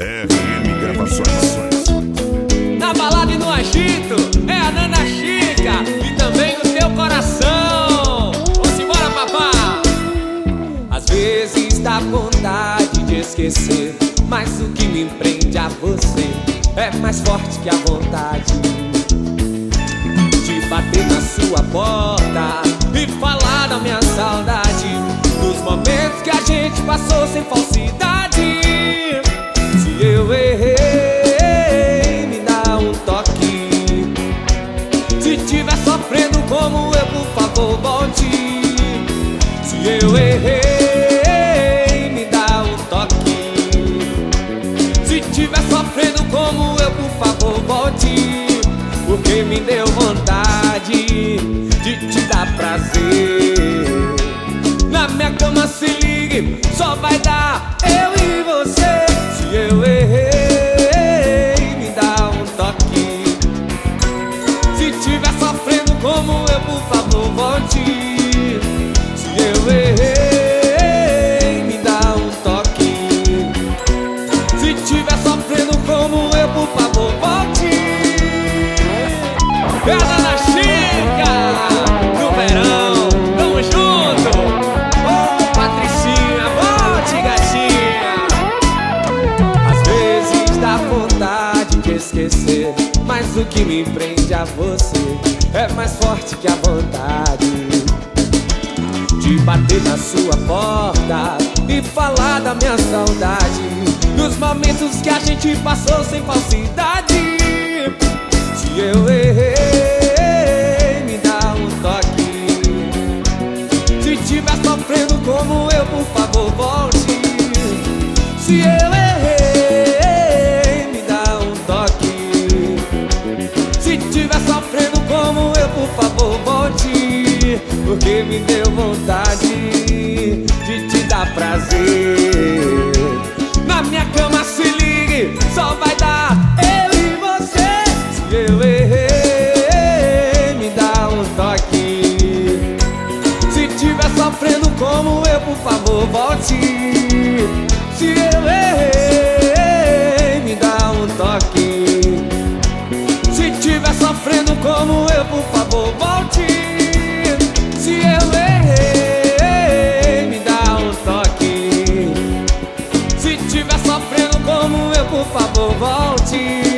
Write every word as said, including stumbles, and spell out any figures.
R M Gravações. Na balada e no agito, é a Nana Chica e também no teu coração. Vamos embora, papá. Às vezes dá vontade de esquecer, mas o que me prende a você é mais forte que a vontade de bater na sua porta e falar da minha saudade, nos momentos que a gente passou sem falsidade. Se eu errei, me dá um toque. Se tiver sofrendo como eu, por favor, volte. Se eu errei, me dá um toque. Se tiver sofrendo como eu, por favor, volte. Porque me deu vontade de te dar prazer. Na minha cama se ligue, só vai dar eu e você. Se eu errei, me dá um toque. Se tiver sofrendo como eu, por favor, volte. Se eu errei, me dá um toque. Se tiver sofrendo como eu, por favor, volte. É a Nana Chica do verão, tamo junto. Ô Patricinha, volte, gatinha. Às vezes dá vontade de esquecer, mas o que me prende a você é mais forte que a vontade de bater na sua porta e falar da minha saudade, nos momentos que a gente passou sem falsidade. Se eu errei, me dá um toque. Se tiver sofrendo como eu, por favor, volte. Se eu errei, me dá um toque. Se tiver sofrendo como eu, por favor, volte. Porque me deu vontade de te dar prazer. Na minha cama se ligue, só vai dar eu e você. Se eu errei, me dá um toque. Se tiver sofrendo como eu, por favor, volte. Se eu errei, me dá um toque. Se tiver sofrendo como eu, por favor, volte. Se eu errei, me dá um toque. Se tiver sofrendo como eu, por favor, volte.